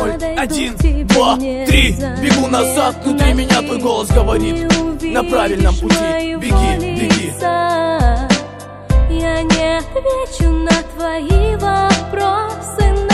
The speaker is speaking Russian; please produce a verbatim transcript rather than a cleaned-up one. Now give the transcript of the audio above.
ноль, один, два, три. Бегу назад, внутри меня твой голос говорит: на правильном пути, беги, беги. Я не отвечу на твои вопросы.